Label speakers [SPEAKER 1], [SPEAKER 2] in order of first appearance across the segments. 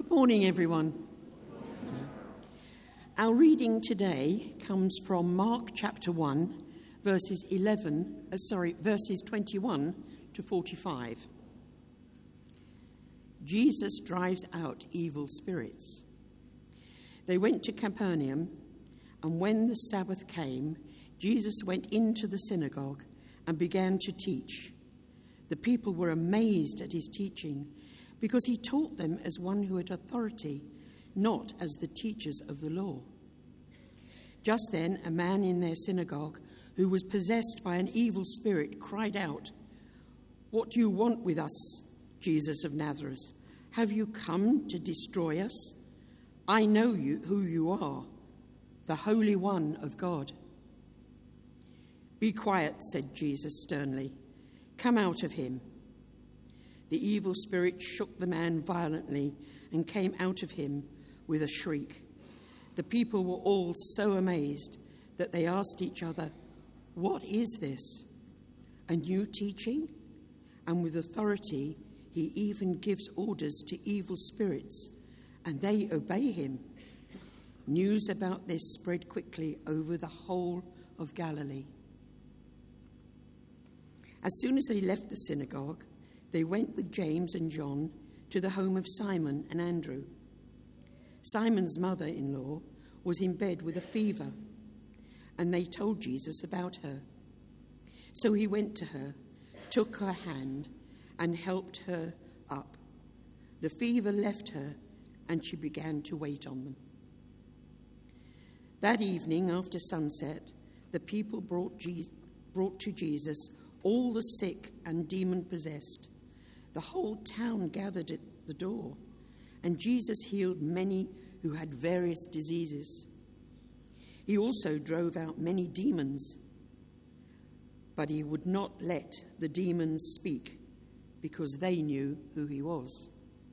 [SPEAKER 1] Morning, everyone. Our reading today comes from Mark chapter 1, verses 21 to 45. Jesus drives out evil spirits. They went to Capernaum, and when the Sabbath came, Jesus went into the synagogue and began to teach. The people were amazed at his teaching, because he taught them as one who had authority, not as the teachers of the law. Just then, a man in their synagogue who was possessed by an evil spirit cried out, "What do you want with us, Jesus of Nazareth? Have you come to destroy us? I know who you are, the Holy One of God." "Be quiet," said Jesus sternly. "Come out of him." The evil spirit shook the man violently and came out of him with a shriek. The people were all so amazed that they asked each other, "What is this? A new teaching? And with authority he even gives orders to evil spirits, and they obey him." News about this spread quickly over the whole of Galilee. As soon as they left the synagogue, they went with James and John to the home of Simon and Andrew. Simon's mother-in-law was in bed with a fever, and they told Jesus about her. So he went to her, took her hand, and helped her up. The fever left her, and she began to wait on them. That evening, after sunset, the people brought to Jesus all the sick and demon-possessed. The whole town gathered at the door, and Jesus healed many who had various diseases. He also drove out many demons, but he would not let the demons speak because they knew who he was.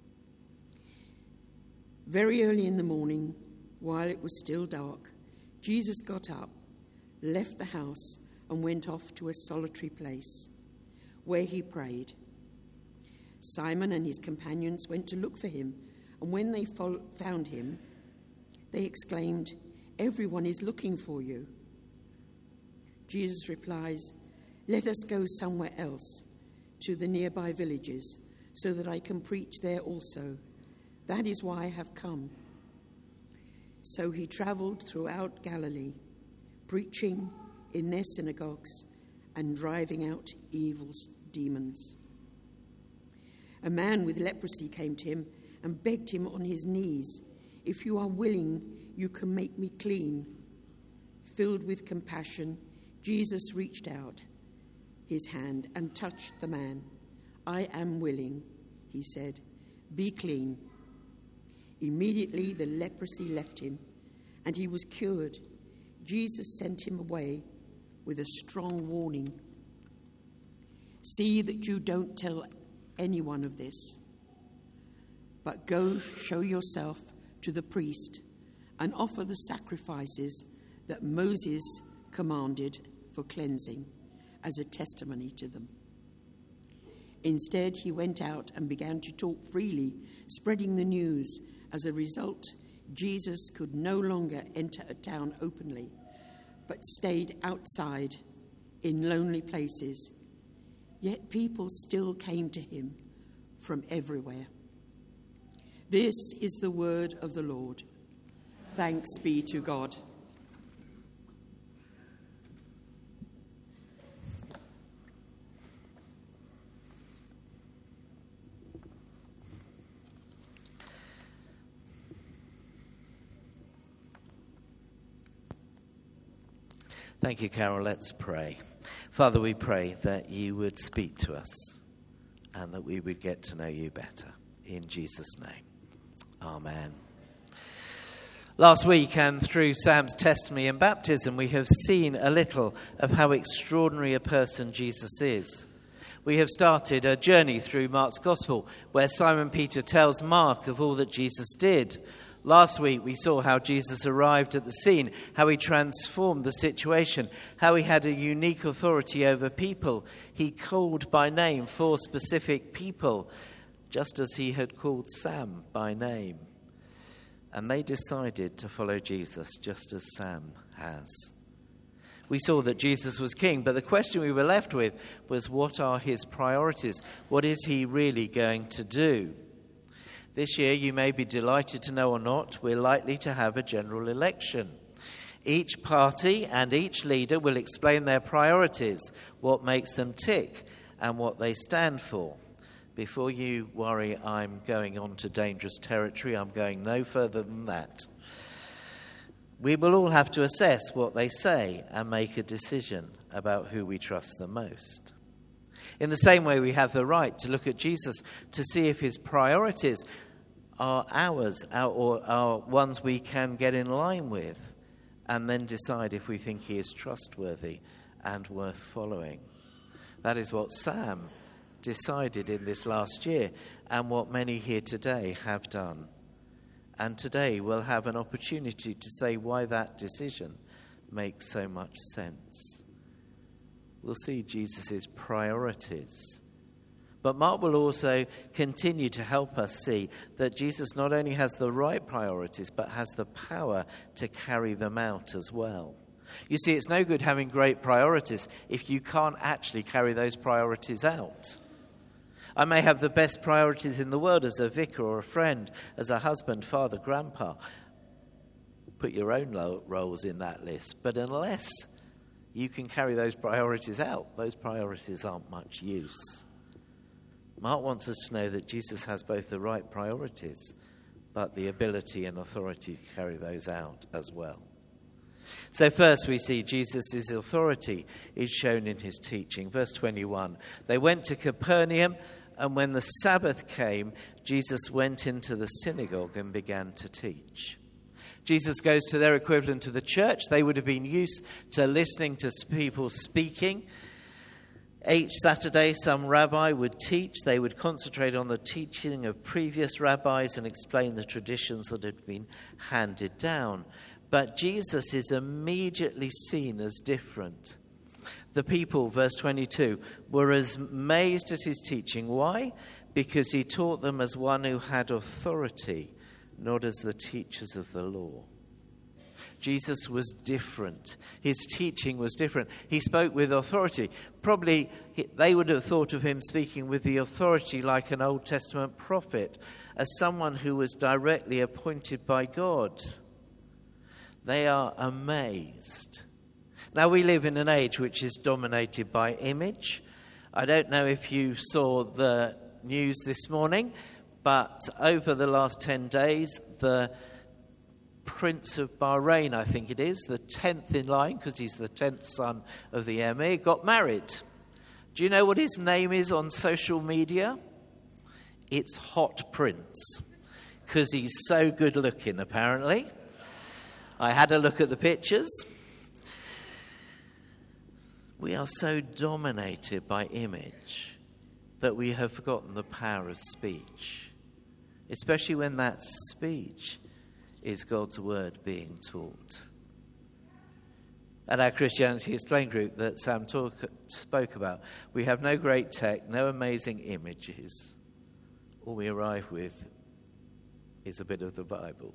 [SPEAKER 1] Very early in the morning, while it was still dark, Jesus got up, left the house, and went off to a solitary place, where he prayed. Simon and his companions went to look for him, and when they found him, they exclaimed, "Everyone is looking for you." Jesus replies, "Let us go somewhere else, to the nearby villages, so that I can preach there also. That is why I have come." So he traveled throughout Galilee, preaching in their synagogues and driving out evil demons. A man with leprosy came to him and begged him on his knees, "If you are willing, you can make me clean." Filled with compassion, Jesus reached out his hand and touched the man. "I am willing," he said. "Be clean." Immediately the leprosy left him, and he was cured. Jesus sent him away with a strong warning. "See that you don't tell anyone of this, but go show yourself to the priest and offer the sacrifices that Moses commanded for cleansing as a testimony to them." Instead, he went out and began to talk freely, spreading the news. As a result, Jesus could no longer enter a town openly, but stayed outside in lonely places. Yet people still came to him from everywhere. This is the word of the Lord. Thanks be to God.
[SPEAKER 2] Thank you, Carol. Let's pray. Father, we pray that you would speak to us and that we would get to know you better. In Jesus' name, amen. Last week and through Sam's testimony and baptism, we have seen a little of how extraordinary a person Jesus is. We have started a journey through Mark's Gospel where Simon Peter tells Mark of all that Jesus did. Last week we saw how Jesus arrived at the scene, how he transformed the situation, how he had a unique authority over people. He called by name 4 specific people just as he had called Sam by name. And they decided to follow Jesus just as Sam has. We saw that Jesus was king, but the question we were left with was, what are his priorities? What is he really going to do? This year, you may be delighted to know or not, we're likely to have a general election. Each party and each leader will explain their priorities, what makes them tick, and what they stand for. Before you worry, I'm going on to dangerous territory. I'm going no further than that. We will all have to assess what they say and make a decision about who we trust the most. In the same way, we have the right to look at Jesus to see if his priorities are ours or are ones we can get in line with, and then decide if we think he is trustworthy and worth following. That is what Sam decided in this last year, and what many here today have done. And today we'll have an opportunity to say why that decision makes so much sense. We'll see Jesus' priorities. But Mark will also continue to help us see that Jesus not only has the right priorities, but has the power to carry them out as well. You see, it's no good having great priorities if you can't actually carry those priorities out. I may have the best priorities in the world as a vicar or a friend, as a husband, father, grandpa. Put your own roles in that list. But unless you can carry those priorities out, those priorities aren't much use. Mark wants us to know that Jesus has both the right priorities, but the ability and authority to carry those out as well. So first we see Jesus' authority is shown in his teaching. Verse 21, they went to Capernaum, and when the Sabbath came, Jesus went into the synagogue and began to teach. Jesus goes to their equivalent of the church. They would have been used to listening to people speaking. Each Saturday, some rabbi would teach. They would concentrate on the teaching of previous rabbis and explain the traditions that had been handed down. But Jesus is immediately seen as different. The people, verse 22, were as amazed at his teaching. Why? Because he taught them as one who had authority, not as the teachers of the law. Jesus was different. His teaching was different. He spoke with authority. Probably they would have thought of him speaking with the authority like an Old Testament prophet, as someone who was directly appointed by God. They are amazed. Now, we live in an age which is dominated by image. I don't know if you saw the news this morning, but over the last 10 days, the Prince of Bahrain, I think it is, the 10th in line, because he's the 10th son of the Emir, got married. Do you know what his name is on social media? It's Hot Prince, because he's so good looking, apparently. I had a look at the pictures. We are so dominated by image that we have forgotten the power of speech, especially when that speech is God's word being taught. At our Christianity Explained group that Sam spoke about, we have no great tech, no amazing images. All we arrive with is a bit of the Bible.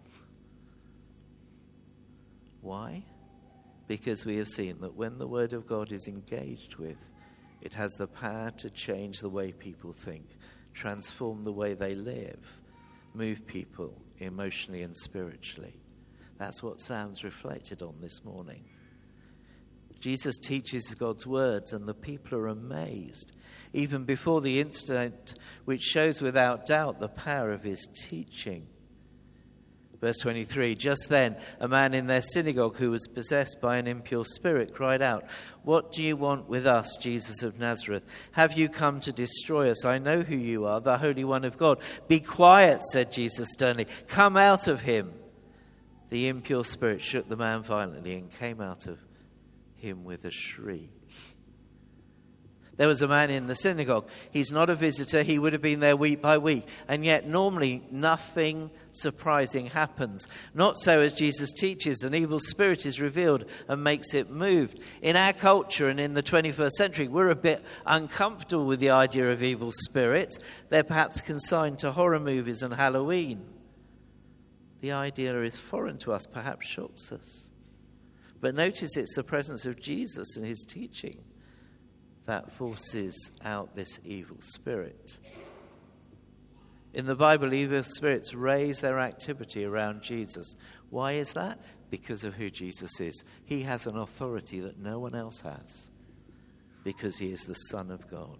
[SPEAKER 2] Why? Because we have seen that when the Word of God is engaged with, it has the power to change the way people think, transform the way they live, move people emotionally and spiritually. That's what Sam's reflected on this morning. Jesus teaches God's words and the people are amazed, even before the incident which shows without doubt the power of his teaching. Verse 23, just then a man in their synagogue who was possessed by an impure spirit cried out, "What do you want with us, Jesus of Nazareth? Have you come to destroy us? I know who you are, the Holy One of God." "Be quiet," said Jesus sternly. "Come out of him." The impure spirit shook the man violently and came out of him with a shriek. There was a man in the synagogue. He's not a visitor. He would have been there week by week. And yet normally nothing surprising happens. Not so as Jesus teaches. An evil spirit is revealed and makes it moved. In our culture and in the 21st century, we're a bit uncomfortable with the idea of evil spirits. They're perhaps consigned to horror movies and Halloween. The idea is foreign to us, perhaps shocks us. But notice it's the presence of Jesus and his teaching that forces out this evil spirit. In the Bible, evil spirits raise their activity around Jesus. Why is that? Because of who Jesus is. He has an authority that no one else has, because he is the Son of God.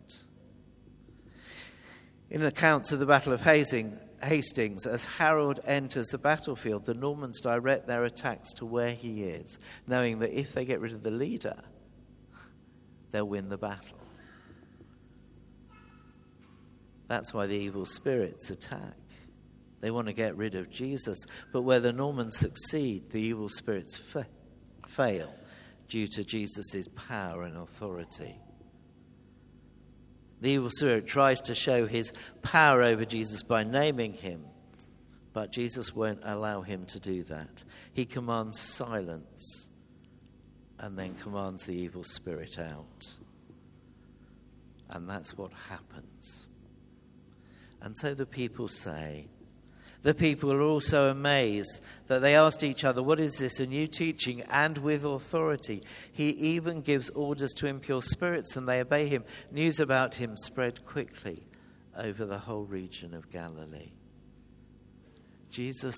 [SPEAKER 2] In accounts of the Battle of Hastings, as Harold enters the battlefield, the Normans direct their attacks to where he is, knowing that if they get rid of the leader, they'll win the battle. That's why the evil spirits attack. They want to get rid of Jesus. But where the Normans succeed, the evil spirits fail due to Jesus' power and authority. The evil spirit tries to show his power over Jesus by naming him, but Jesus won't allow him to do that. He commands silence and then commands the evil spirit out. And that's what happens. And so the people say, the people are also amazed that they asked each other, what is this, a new teaching and with authority? He even gives orders to impure spirits and they obey him. News about him spread quickly over the whole region of Galilee. Jesus'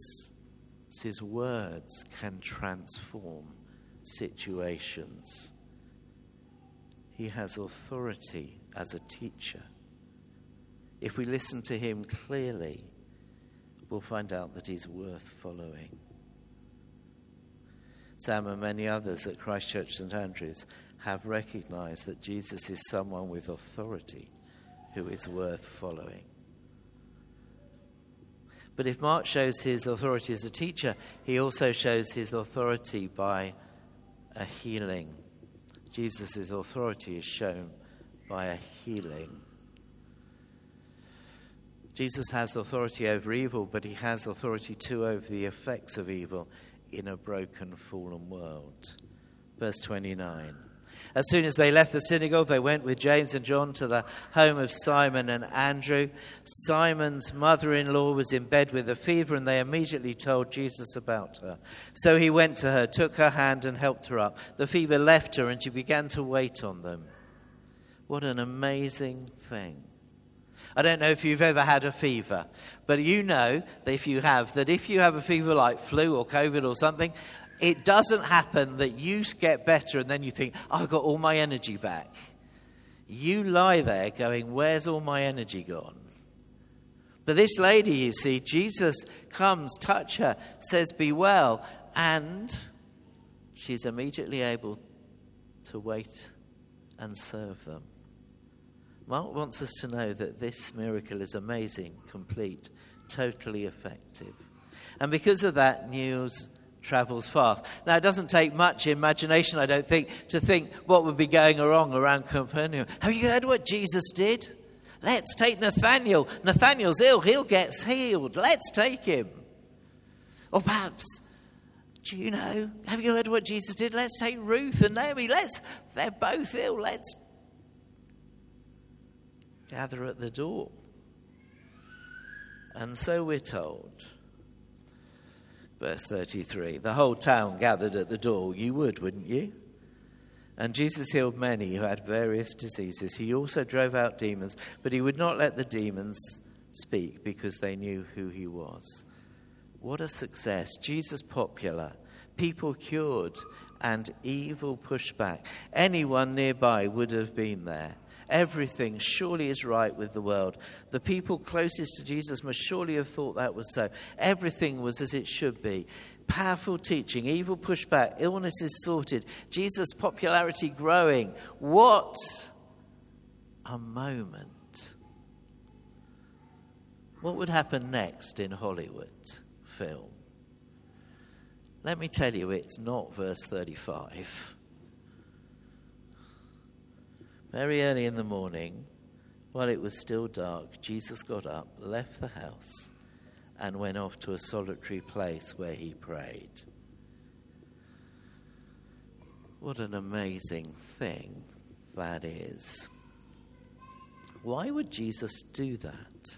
[SPEAKER 2] words can transform situations. He has authority as a teacher. If we listen to him clearly, we'll find out that he's worth following. Sam and many others at Christ Church St Andrews have recognized that Jesus is someone with authority who is worth following. But if Mark shows his authority as a teacher, he also shows his authority by a healing. Jesus' authority is shown by a healing. Jesus has authority over evil, but he has authority too over the effects of evil in a broken, fallen world. Verse 29. As soon as they left the synagogue, they went with James and John to the home of Simon and Andrew. Simon's mother-in-law was in bed with a fever, and they immediately told Jesus about her. So he went to her, took her hand and helped her up. The fever left her, and she began to wait on them. What an amazing thing. I don't know if you've ever had a fever, but you know that if you have a fever like flu or COVID or something, it doesn't happen that you get better and then you think, I've got all my energy back. You lie there going, where's all my energy gone? But this lady, you see, Jesus comes, touch her, says, be well, and she's immediately able to wait and serve them. Mark wants us to know that this miracle is amazing, complete, totally effective. And because of that, news travels fast. Now, it doesn't take much imagination, I don't think, to think what would be going wrong around Capernaum. Have you heard what Jesus did? Let's take Nathanael. Nathanael's ill. He'll get healed. Let's take him. Or perhaps, do you know, have you heard what Jesus did? Let's take Ruth and Naomi. They're both ill. Let's gather at the door. And so we're told, verse 33, the whole town gathered at the door. You would, wouldn't you? And Jesus healed many who had various diseases. He also drove out demons, but he would not let the demons speak because they knew who he was. What a success. Jesus popular, people cured, and evil pushed back. Anyone nearby would have been there. Everything surely is right with the world. The people closest to Jesus must surely have thought that was so. Everything was as it should be. Powerful teaching, evil pushed back, illnesses sorted, Jesus' popularity growing. What a moment. What would happen next in Hollywood film? Let me tell you, it's not verse 35. Very early in the morning, while it was still dark, Jesus got up, left the house, and went off to a solitary place where he prayed. What an amazing thing that is. Why would Jesus do that?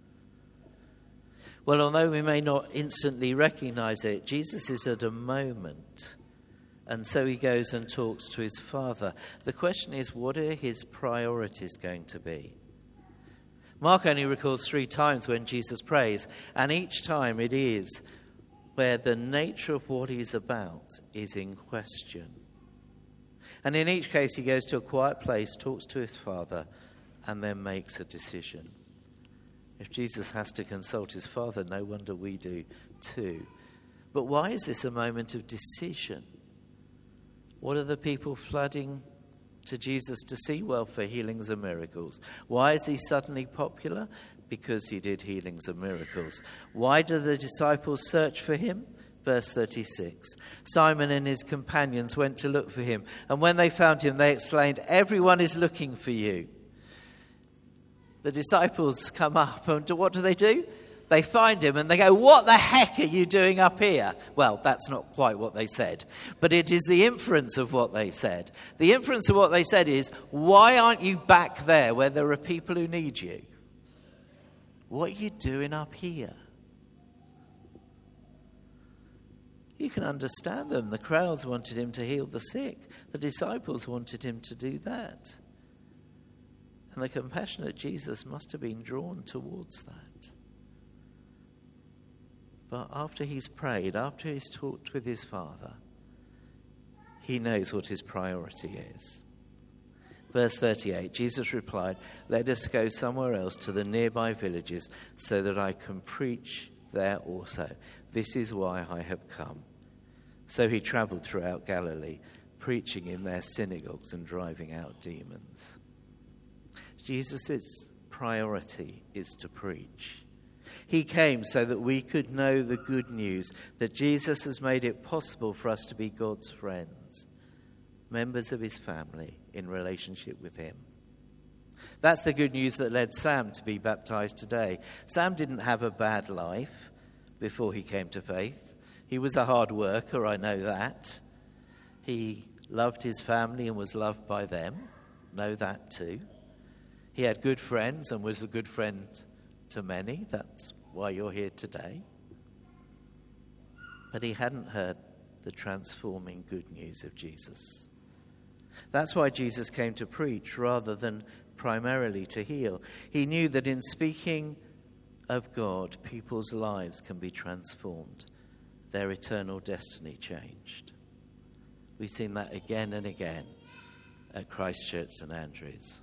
[SPEAKER 2] Well, although we may not instantly recognize it, Jesus is at a moment, and so he goes and talks to his Father. The question is, what are his priorities going to be? Mark only records 3 times when Jesus prays, and each time it is where the nature of what he's about is in question. And in each case, he goes to a quiet place, talks to his Father, and then makes a decision. If Jesus has to consult his Father, no wonder we do too. But why is this a moment of decision? What are the people flooding to Jesus to see? Well, for healings and miracles. Why is he suddenly popular? Because he did healings and miracles. Why do the disciples search for him? Verse 36. Simon and his companions went to look for him, and when they found him, they exclaimed, "Everyone is looking for you." The disciples come up, and what do? They find him and they go, "What the heck are you doing up here?" Well, that's not quite what they said, but it is the inference of what they said. The inference of what they said is, why aren't you back there where there are people who need you? What are you doing up here? You can understand them. The crowds wanted him to heal the sick. The disciples wanted him to do that. And the compassionate Jesus must have been drawn towards that. But after he's prayed, after he's talked with his Father, he knows what his priority is. Verse 38, Jesus replied, "Let us go somewhere else to the nearby villages so that I can preach there also. This is why I have come." So he traveled throughout Galilee, preaching in their synagogues and driving out demons. Jesus' priority is to preach. He came so that we could know the good news, that Jesus has made it possible for us to be God's friends, members of his family in relationship with him. That's the good news that led Sam to be baptized today. Sam didn't have a bad life before he came to faith. He was a hard worker, I know that. He loved his family and was loved by them. Know that too. He had good friends and was a good friend to many. That's why you're here today. But he hadn't heard the transforming good news of Jesus. That's why Jesus came to preach rather than primarily to heal. He knew that in speaking of God, people's lives can be transformed, their eternal destiny changed. We've seen that again and again at Christchurch St Andrews.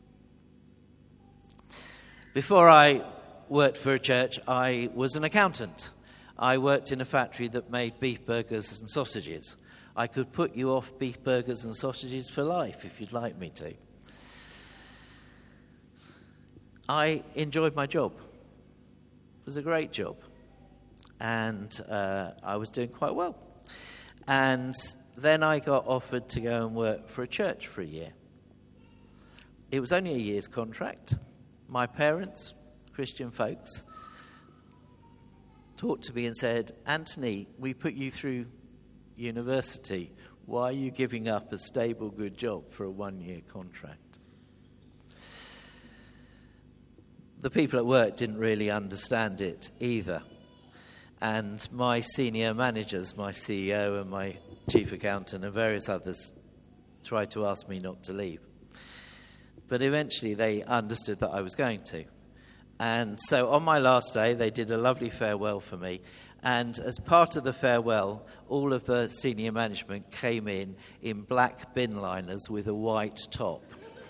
[SPEAKER 2] Before I worked for a church, I was an accountant. I worked in a factory that made beef burgers and sausages. I could put you off beef burgers and sausages for life if you'd like me to. I enjoyed my job. It was a great job. And I was doing quite well. And then I got offered to go and work for a church for a year. It was only a year's contract. My parents, Christian folks, talked to me and said, "Anthony, we put you through university. Why are you giving up a stable, good job for a one-year contract?" The people at work didn't really understand it either. And my senior managers, my CEO and my chief accountant and various others, tried to ask me not to leave. But eventually they understood that I was going to. And so on my last day, they did a lovely farewell for me. And as part of the farewell, all of the senior management came in black bin liners with a white top.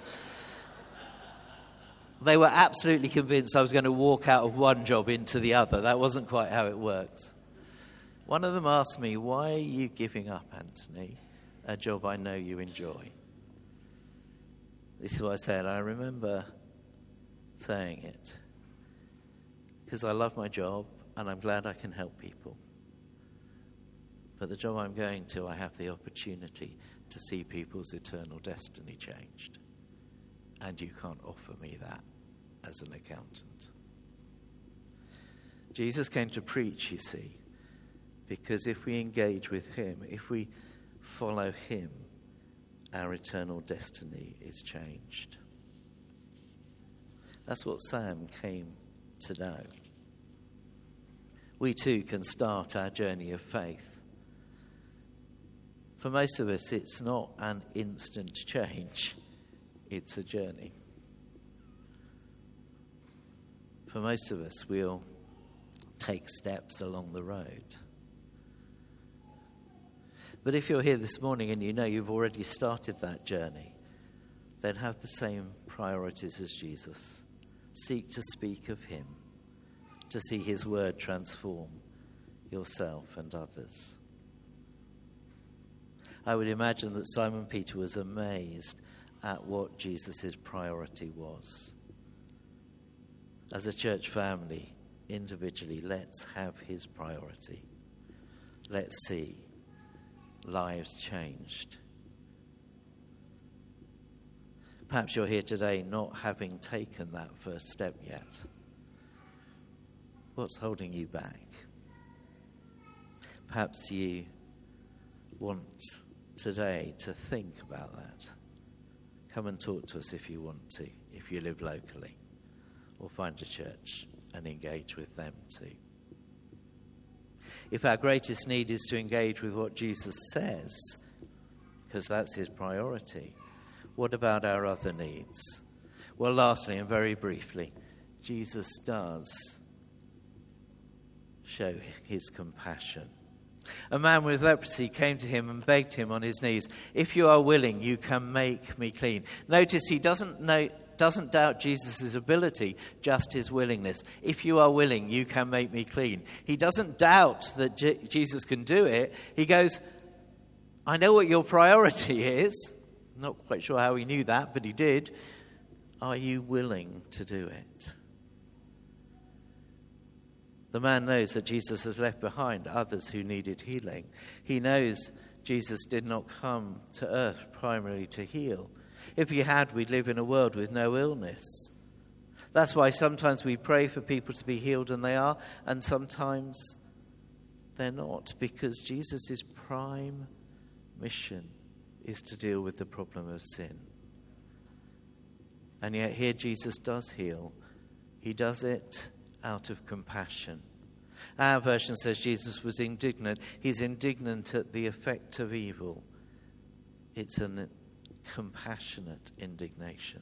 [SPEAKER 2] They were absolutely convinced I was going to walk out of one job into the other. That wasn't quite how it worked. One of them asked me, "Why are you giving up, Anthony, a job I know you enjoy?" This is what I said. I remember saying it because I love my job and I'm glad I can help people. But the job I'm going to, I have the opportunity to see people's eternal destiny changed. and you can't offer me that as an accountant. Jesus came to preach, you see, because if we engage with him, if we follow him, our eternal destiny is changed. That's what Sam came to know. We too can start our journey of faith. For most of us, it's not an instant change, it's a journey. For most of us, we'll take steps along the road. But if you're here this morning and you know you've already started that journey, then have the same priorities as Jesus. Seek to speak of him, to see his word transform yourself and others. I would imagine that Simon Peter was amazed at what Jesus' priority was. As a church family, individually, let's have his priority. Let's see lives changed. Perhaps you're here today not having taken that first step yet. What's holding you back? Perhaps you want today to think about that. Come and talk to us if you want to, if you live locally, or find a church and engage with them too. If our greatest need is to engage with what Jesus says, because that's his priority, what about our other needs? Well, lastly and very briefly, Jesus does show his compassion. A man with leprosy came to him and begged him on his knees, "If you are willing, you can make me clean." Notice he doesn't doubt Jesus' ability, just his willingness. If you are willing, you can make me clean. He doesn't doubt that Jesus can do it. He goes, I know what your priority is. Not quite sure how he knew that, but he did. Are you willing to do it? The man knows that Jesus has left behind others who needed healing. He knows Jesus did not come to earth primarily to heal. If he had, we'd live in a world with no illness. That's why sometimes we pray for people to be healed, and they are, and sometimes they're not, because Jesus' prime mission is to deal with the problem of sin. And yet here Jesus does heal. He does it out of compassion. Our version says Jesus was indignant. He's indignant at the effect of evil. It's an compassionate indignation.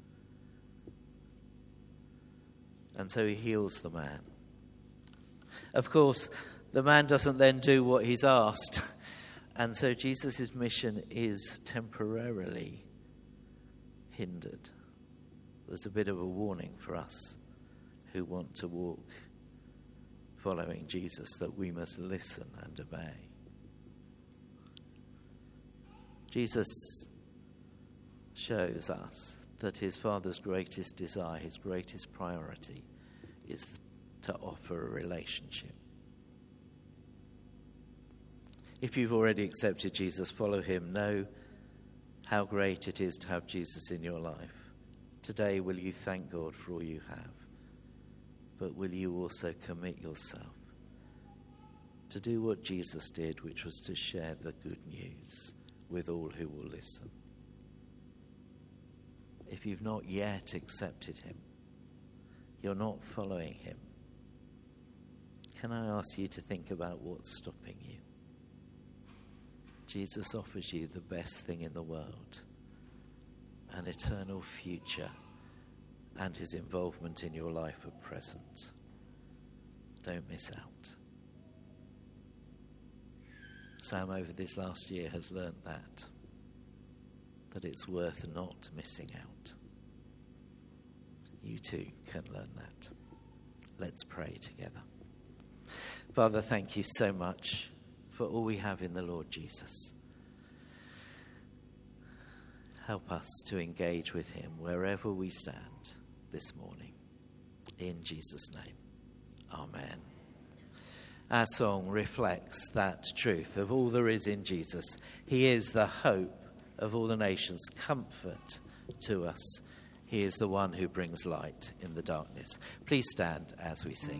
[SPEAKER 2] And so he heals the man. Of course, the man doesn't then do what he's asked. And so Jesus' mission is temporarily hindered. There's a bit of a warning for us who want to walk following Jesus, that we must listen and obey. Jesus shows us that his Father's greatest desire, his greatest priority, is to offer a relationship. If you've already accepted Jesus, follow him. Know how great it is to have Jesus in your life. Today, will you thank God for all you have? But will you also commit yourself to do what Jesus did, which was to share the good news with all who will listen? If you've not yet accepted him, you're not following him, can I ask you to think about what's stopping you? Jesus offers you the best thing in the world, an eternal future, and his involvement in your life at present. Don't miss out. Sam, over this last year, has learnt that it's worth not missing out. You too can learn that. Let's pray together. Father, thank you so much for all we have in the Lord Jesus. Help us to engage with him wherever we stand this morning. In Jesus' name, amen. Our song reflects that truth of all there is in Jesus. He is the hope of all the nations, comfort to us He is the one who brings light in the darkness. Please stand as we sing.